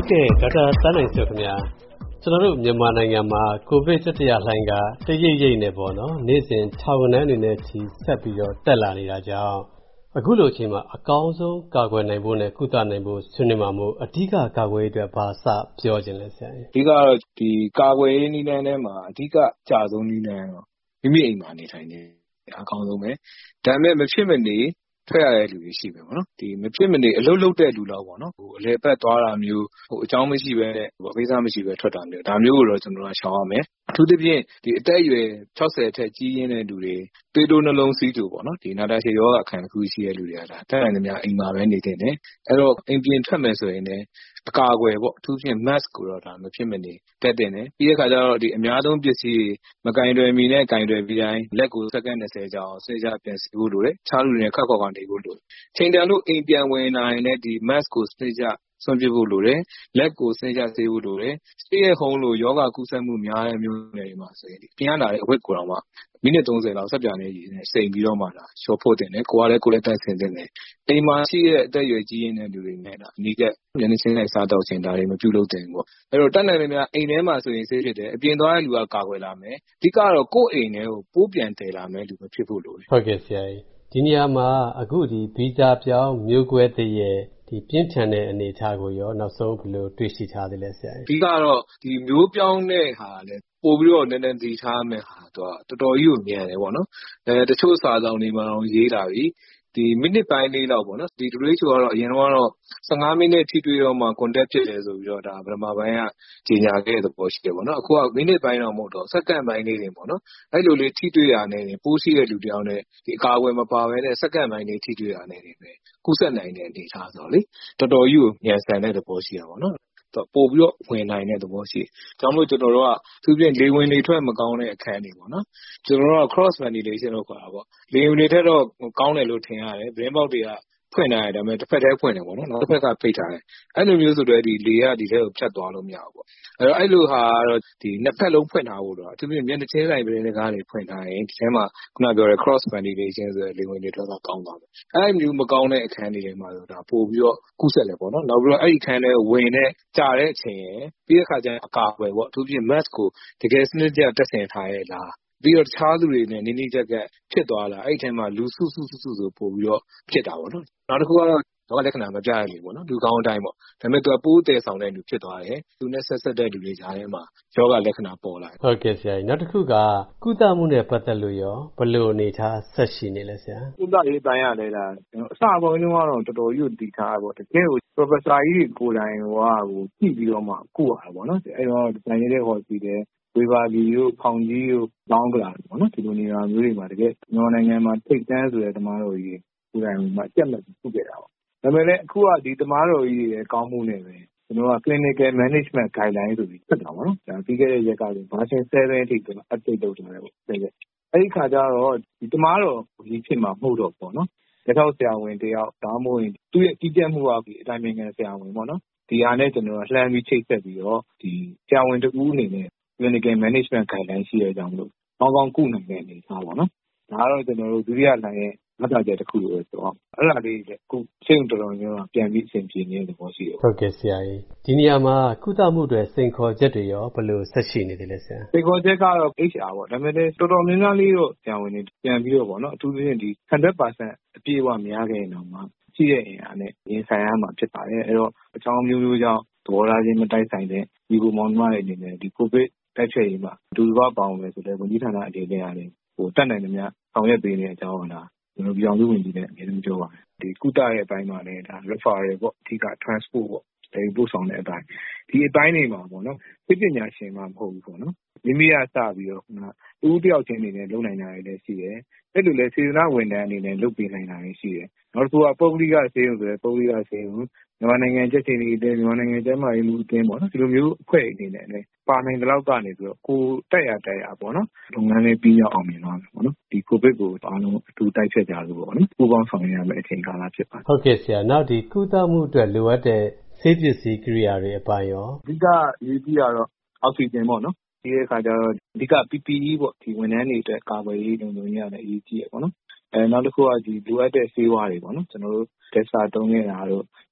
ဟုတ်ကဲ့ဒေါက်တာသန်းနိုင်စိုးခင်ဗျာကျွန်တော်တို့မြန်မာနိုင်ငံမှာကိုဗစ်တတိယလှိုင်းကတရိပ်ရိပ်နဲ့ပေါ့နော်နေ့စဉ်ထောင်ဂဏန်းအနေနဲ့ကြီးဆက်ပြီးတော့တက်လာနေတာကြောင့်အခုလိုအချိန်မှာအကောင်းဆုံးကာကွယ်နိုင်ဖို့နဲ့ကုသနိုင်ဖို့ဆွေးနွေးမှာမို့အဓိကကာကွယ်ရေးအတွက်ဘာစပြောခြင်းလဲဆရာအဓိကတော့ဒီကာကွယ်ရေးနည်းလမ်းထဲမှာအဓိကကြာဆုံးနည်းလမ်းတော့မိမိအိမ်မှာနေထိုင်နေအကောင်းဆုံးပဲဒါပေမဲ့မဖြစ်မနေထွက်ရတဲ့လူတွေရှိပဲပေါ့နော်ဒီမဖြစ်မနေအလုပ်လုပ်တဲ့လူတော့ပေါ့နော်အလဲပတ်သွားတာမျိုးအကြောင်းမရှိပဲနဲ့အသေးစားမရှိပဲထွက်တာမျိုးဒါမျိုးကိုတော့ကျွန်တော်တို့ရှောင်ရမယ်အထူးသဖြင့်ဒီအသက်အရွယ်60အထက်ကြီးရင်းတဲ့လူတွေသွေးတိုးနှလုံးစီးတူပေါ့နော်ဒီနာတာရှည်ရောဂါအခန်းတစ်ခုရှိတဲ့လူတွေကဒါတက်နိုင်သမျှအိမ်မှာပဲနေတင်တယ်အဲ့တော့အိမ်ပြင်ထွက်မယ်ဆိုရင်လည်းအကာအကွယ်ပေါ့အထူးဖြင့် mask ကိုတော့ဒါမဖြစ်မနေတက်တင်တယ်ပြီးတဲ့ခါကျတော့ဒီအများဆုံးပစ္စည်းမကင်တွယ်မီနဲ့ကင်တွယ်ပြီးတိုင်းလက်ကိုစက္ကန့်20ကြာအောင်ဆွဲကြပြန်စီဖို့လိုတယ်ခြားလူတွေနဲ့ခက်ခေါ်ကနေဖို့လိုတယ်ချိန်တန်လို့အိမ်ပြန်ဝင်လာရင်လည်းဒီ mask ကိုဆွဲကြဆွန့်ပစ်ဖို့လိုတယ်လက်ကိုဆွဲကြဆေးဖို့လိုတယ် stay at home လို့ယောဂကူးစက်မှုများတဲ့မျိုးတွေမှာဆိုရင်ဒီပြန်လာတဲ့အဝတ်ကိုတော့မှမိနစ်30လောက်ဆက်ပြန်နေရည်နဲ့စိန်ပြီးတော့မှလာရှော့ဖို့တင်တယ်ကိုယ်ကလည်းတိုက်ဆင်တင်တယ်အိမ်မှာရှိတဲ့အသက်အရွယ်ကြီးရင်းတဲ့လူတွေနဲ့ဒါအနည်းကမျက်နှာချင်းနဲ့စားတော့ခြင်းဒါတွေမပြုလုပ်တင်ဘူးပေါ့အဲ့တော့တက်နိုင်တယ်များအိမ်ထဲမှာဆိုရင်ဆေးဖြစ်တယ်အပြင်သွားတဲ့လူကကာကွယ်လာမယ်အဓိကတော့ကိုယ့်အိမ်ထဲကိုပိုးပြန်တည်လာမယ်လူမဖြစ်ဖို့လိုတယ်ဟုတ်ကဲ့ဆရာကြီးဒီနေရာမှာအခုဒီဗီဇပြောင်းမျိုးကွဲသစ်ရဲ့ဒီပြင်းထန်တဲ့အနေအထားကိုရောနောက်ဆုံးဘယ်လိုတွေ့ရှိထားသလဲဆရာကြီးအဓိကတော့ဒီမျိုးပြောင်းတဲ့ဟာလည်းပို့ပြီးတော့နည်းနည်းသိထားမယ်ဟာတော့တော်တော်ကြီးကိုမြန်တယ်ပေါ့နော်တချို့စာဆောင်တွေမှာတော့ရေးလာပြီဒီမိနစ်ပိုင်းလေးလောက်ပေါ့နော်ဒီ WHO ကတော့အရင်ကတော့15မိနစ်ထိတွေ့တော့မှ contact ဖြစ်တယ်ဆိုပြီးတော့ဒါပထမပိုင်းကကြေညာခဲ့တဲ့ပေါ်ရှိတယ်ပေါ့နော်အခုကမိနစ်ပိုင်းတော့မဟုတ်တော့စက္ကန့်ပိုင်းလေးတွေပေါ့နော်အဲ့လိုလေးထိတွေ့ရနေတယ်ပိုးရှိတဲ့လူတယောက်နဲ့ဒီအကာအကွယ်မပါဘဲနဲ့စက္ကန့်ပိုင်းလေးထိတွေ့ရနေတယ်ပဲကူးစက်နိုင်တဲ့အနေအထားဆိုတော့လေတော်တော်ကြီးကိုမြန်ဆန်တဲ့သဘောရှိတာပေါ့နော်ပို့ပြီးတော့ဝင်နိုင်တဲ့သဘောရှိ။ကြောင့်မို့ကျွန်တော်တို့ကသူပြင်လေဝင်လေထွက်မကောင်းတဲ့အခန်းတွေပေါ့နော်။ကျွန်တော်တို့က cross ventilation လို့ခေါ်တာပေါ့။လေဝင်လေထွက်တော့ကောင်းတယ်လို့ထင်ရတယ်။ဘင်းပေါက်တွေကဖွင့်ထားတယ်ဒါပေမဲ့တစ်ဖက်တည်းဖွင့်တယ်ပေါ့နော်။နောက်တစ်ဖက်ကပိတ်ထားတယ်။အဲ့လိုမျိုးဆိုတော့ဒီလေကဒီထဲကိုဖြတ်သွားလို့မရဘူးပေါ့။အဲ့လိုဟာကတော့ဒီနှစ်ဖက်လုံးဖွင့်ထားဖို့တော့အထူးဖြင့်မျက်နှာချင်းဆိုင်ပင်ကားတွေဖွင့်ထားရင်ဒီထဲမှာခုနပြောတဲ့ cross ventilation ဆိုတဲ့လေဝင်လေထွက်ကကောင်းသွားတယ်။အဲ့မျိုးမကောင်းတဲ့အခန်းတွေထဲမှာဆိုတော့ပို့ပြီးတော့ကူးစက်တယ်ပေါ့နော်။နောက်ပြီးတော့အဲ့ဒီအခန်းထဲဝင်တဲ့ကြာတဲ့အချိန်ရယ်ပြီးတဲ့ခါကျရင်အကာအကွယ်ပေါ့အထူးဖြင့် mask ကိုတကယ်စနစ်တကျတပ်ဆင်ထားရဲ့လားပြီးတော့တခြားလူတွေနဲ့နီးနီးကပ်ကပ်ဖြစ်သွားလားအဲ့ဒီထဲမှာလူစုဆိုပို့ပြီးတော့ဖြစ်တာပေါ့နော်နောက်တစ်ခုကတော့တော့လက္ခဏာမပြရလေပေါ့နော်လူကောင်းအတိုင်းပေါ့ဒါပေမဲ့သူကပိုးတယ်ဆောင်တဲ့လူဖြစ်သွားတယ်သူနဲ့ဆက်တဲ့လူတွေကြားထဲမှာယောဂလက္ခဏာပေါ်လာတယ်ဟုတ်ကဲ့ဆရာကြီးနောက်တစ်ခုကကုသမှုနဲ့ပတ်သက်လို့ရောဘယ်လိုအနေထားဆက်ရှိနေလဲဆရာကုသရေးတိုင်းရတယ်လားအစအပိုင်းလုံးကတော့တော်တော်ကြီးတည်ထားပေါ့တကယ်ကို professor ကြီးတွေကိုယ်တိုင်ဟိုကြည့်ပြီးတော့မှကုရတာပေါ့နော်အဲ့တော့ဒီတိုင်းရဲ့ဟောစီတယ်ဝေဘာလီတို့ဖောင်ကြီးတို့လောင်းကလာပေါ့နော်ဒီလိုနေရာမျိုးတွေမှာတကယ်မြန်မာနိုင်ငံမှာထိတ်တန်းဆိုတဲ့သမားတော်ကြီးကိုယ်တိုင်မှကြက်မှတ်ပြုခဲ့တာပေါ့ဒါပေမဲ့လည်းအခုကဒီသမားတော်ကြီးရဲ့ကောင်းမှုနဲ့ပဲကျွန်တော်က clinical management guideline ဆိုပြီးဖြစ်တာပေါ့နော်ဒါပြီးခဲ့တဲ့ရက်ကဆို version 7အထိကျွန်တော် update လုပ်ထားတယ်ပေါ့အဲ့ဒီခါကျတော့ဒီသမားတော်ကြီးဖြစ်မှာမဟုတ်တော့ပေါ့နော်လက်ထောက်ဆရာဝန်တယောက်ဒါမှမဟုတ်သူ့ရဲ့ကြီးကြပ်မှုကဒီအတိုင်းပင်ဆရာဝန်ပေါ့နော်ဒီဟာနဲ့ကျွန်တော်လှမ်းပြီးချိတ်ဆက်ပြီးတော့ဒီဆရာဝန်တဦးအနေနဲ့ clinical management guideline ရှိတဲ့အကြောင်းလို့ကောင်းကောင်းကုနိုင်တဲ့အနေအထားပေါ့နော်ဒါကတော့ကျွန်တော်တို့ဒုတိယလှိုင်းရဲ့မှတ်သားချက်တစ်ခုလို့ဆိုတော့အဲ့ဒါလေးအခုချိန်တော်တော်များများပြန်ပြီးအဆင်ပြေနေတဲ့သဘောရှိတယ်ဟုတ်ကဲ့ဆရာကြီးဒီနေရာမှာကုသမှုတွေစိန်ခေါ်ချက်တွေရောဘယ်လိုဆက်ရှိနေသေးလဲဆရာစိန်ခေါ်ချက်ကတော့ HR ပေါ့ဒါပေမဲ့တော်တော်များများလေးတော့ဆရာဝန်တွေပြန်ပြီးတော့ပေါ့နော်အထူးသဖြင့်ဒီ 100% အပြည့်အဝမရခဲ့ရင်တော့မှရှိတဲ့အင်အားနဲ့ရင်ဆိုင်ရမှာဖြစ်ပါတယ်အဲ့တော့အချောင်းမျိုးမျိုးကြောင့်သဘောထားချင်းမတိုက်ဆိုင်တဲ့ဒီကိုမောင်နှမတွေအနေနဲ့ဒီကိုဗစ်တိုက်ဖျက်ရေးမှာဒူဘာပေါင်းမယ်ဆိုတဲ့ဝန်ကြီးဌာနအနေနဲ့ရတယ်ဟိုတက်နိုင်သမျှဆောင်ရွက်ပေးနေတဲ့အကြောင်းလားကျွန်တော်ပြောင်းလို့ဝင်ကြည့်တဲ့အမြဲတမ်းပြောပါတယ်ဒီကုသရဲ့အပိုင်းမှာလည်းဒါ referral ပေါ့အဓိက transport ပေါ့ဒီပို့ဆောင်တဲ့အပိုင်းဒီအပိုင်းတွေမှာပေါ့နော်သိပညာရှင်မှမဟုတ်ဘူးပေါ့နော်မိမိကစပြီးတော့ဦးတယောက်ချင်းအနေနဲ့လုပ်နိုင်တာတွေလည်းရှိတယ်အဲ့လိုလဲစေတနာဝန်ထမ်းအနေနဲ့လုပ်ပေးနိုင်တာတွေရှိတယ်နောက်တစ်ခုကပုဂ္ဂလိကဆေးရုံဆိုရဲပုဂ္ဂလိကဆေးရုံမြန်မာနိုင်ငံကျက်ချင်နေတယ်မြန်မာနိုင်ငံကျန်းမာရေးမှုအသင်းပေါ့နော်ဒီလိုမျိုးအဖွဲ့အနေနဲ့လည်းပါနိုင်တဲ့လောက်ကနေပြီးတော့ကိုတက်ရပေါ့နော်လုပ်ငန်းလေးပြီးရောက်အောင်မြင်သွားမယ်ပေါ့နော်ဒီကိုဗစ်ကိုအားလုံးအထူးတိုက်ဖြတ်ကြလို့ပေါ့နော်ပူပေါင်းဆောင်ရွက်ရမယ့်အချိန်ကာလဖြစ်ပါတယ်ဟုတ်ကဲ့ဆရာနောက်ဒီကုသမှုအတွက်လိုအပ်တဲ့ဆေးပစ္စည်းကိရိယာတွေအပိုင်းရောအဓိကအရေးကြီးတာတော့အောက်ဆီဂျင်ပေါ့နော်ဒီအခါကျတော့အဓိက PPE ပေါ့ဒီဝန်ထမ်းတွေအတွက်ကာကွယ်ရေးလုံခြုံရေးရတယ်အရေးကြီးရပေါ့နော်နောက်တစ်ခုကဒီလိုအပ်တဲ့ဆေးဝါးတွေပေါ့နော်ကျွန်တော်တို့ Delta တုံးနေတာတို့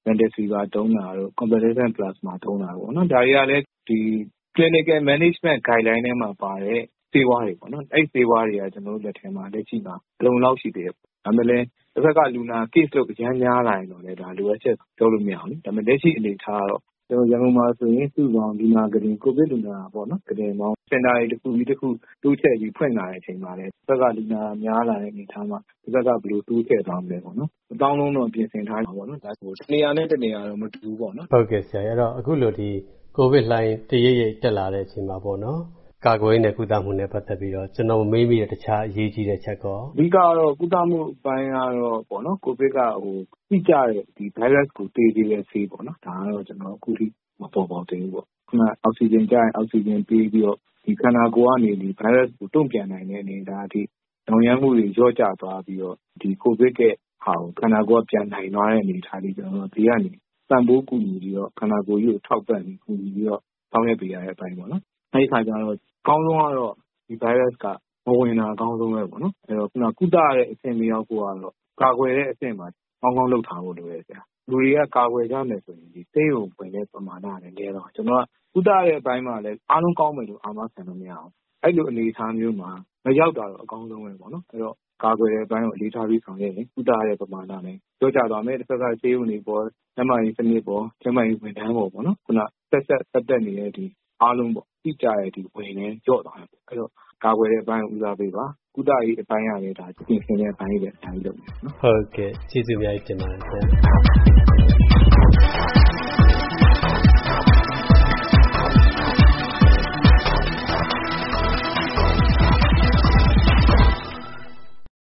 Mantle fever သုံးတာတို့ convalescent plasma သုံးတာပေါ့နော်ဒါတွေကလည်းဒီ clinical management guideline ထဲမှာပါတဲ့ဆေးဝါးတွေပေါ့နော်အဲ့ဆေးဝါးတွေကကျွန်တော်တို့လက်ထဲမှာလက်ရှိမှာအလုံလောက်ရှိသေးတယ်ဒါပေမဲ့လည်းတစ်ခါကလူနာ case လို့အများများလာရင်တော့လည်းဒါလိုအပ်ချက်ပြောလို့မရဘူးဒါပေမဲ့လက်ရှိအနေထားတော့ကျွန်တော်ရန်ကုန်မှာဆိုရင်စုပေါင်းလူနာကလေးကိုဗစ်လူနာပေါ့နော်ကလေးပေါင်းစင်တာတွေတစ်ခုပြီးတစ်ခုတိုးချဲ့ပြီးဖွင့်လာတဲ့အချိန်မှာလည်းတစ်ခါကလူနာများလာတဲ့အနေထားမှာတစ်ခါကဘယ်လိုတိုးချဲ့သွားမလဲပေါ့နော်အတောင်းလုံးတော့ပြင်ဆင်ထားမှာပေါ့နော်ဒါဆိုတနေရာနဲ့တနေရာတော့မတူဘူးပေါ့နော်ဟုတ်ကဲ့ဆရာအဲ့တော့အခုလိုဒီကိုဗစ်လှိုင်းတရိပ်ရိပ်တက်လာတဲ့အချိန်မှာပေါ့နော်ကာကွယ်ရေးနဲ့ကုသမှုနဲ့ပတ်သက်ပြီးတော့ကျွန်တော်မေးမိတဲ့တခြားအရေးကြီးတဲ့ချက်ကောအဓိကတော့ကုသမှုအပိုင်းကတော့ပေါ့နော်ကိုဗစ်ကတိကျတဲ့ဒီ virus ကိုတေးသေးတဲ့ဆေးပေါ့နော်ဒါကတော့ကျွန်တော်အခုထိမပေါ်ပေါက်သေးဘူးပေါ့ခုနအောက်ဆီဂျင်ကျရင်အောက်ဆီဂျင်ပေးပြီးတော့ဒီခန္ဓာကိုယ်ကနေဒီ virus ကိုတုံ့ပြန်နိုင်တဲ့အနေအထားအထိနောင်ရမ်းမှုတွေလျော့ကျသွားပြီးတော့ဒီကိုဗစ်ရဲ့ဟာကိုခန္ဓာကိုယ်ကပြန်နိုင်သွားတဲ့အနေအထားလေးကျွန်တော်ဒီကနေစံပိုးကူညီပြီးတော့ခန္ဓာကိုယ်ကြီးကိုထောက်ပံ့ပြီးကူညီပြီးတော့ဆောင်ရွက်ပေးရတဲ့အပိုင်းပေါ့နော်အဲဒီခါကျတော့အကောင်းဆုံးကတော့ဒီ virus ကမဝင်တာအကောင်းဆုံးပဲပေါ့နော်အဲ့တော့ခုနကုသရတဲ့အဆင့်မရောက်ဖို့ကတော့ကာကွယ်တဲ့အဆင့်မှာကောင်းကောင်းလုပ်ထားဖို့လိုတယ်ဆရာလူတွေကကာကွယ်ကြမယ်ဆိုရင်ဒီဆေးရုံဝင်တဲ့ပမာဏနဲ့လဲတော့ကျွန်တော်ကကုသရတဲ့အပိုင်းမှာလည်းအားလုံးကောင်းမယ်လို့အာမခံလို့မရအောင်အဲ့လိုအနေအထားမျိုးမှာမရောက်တာတော့အကောင်းဆုံးပဲပေါ့နော်အဲ့တော့ကာကွယ်တဲ့အပိုင်းကိုအလေးထားပြီးဆောင်ရွက်ရင်ကုသရတဲ့ပမာဏနဲ့ကြောကြသွားမယ်တစ်ခါကဆေးရုံတွေပေါ်ကျန်းမာရေးစနစ်ပေါ်ကျန်းမာရေးဝန်ထမ်းပေါ်ပေါ့နော်ခုနဆက်တက်နေတဲ့ဒီအားလုံးပေါ့တိကျတဲ့ဒီဝင်နေကြော့သွားတယ်အဲ့တော့ကာကွယ်တဲ့အပိုင်းကိုဦးစားပေးပါကုသရေးအပိုင်းရတယ်ဒါပြင်ဆင်တဲ့အပိုင်းတွေလည်းအများကြီးလုပ်နေတယ်နော်ဟုတ်ကဲ့ကျေးဇူးအများကြီးတင်ပါတယ်ဆရာ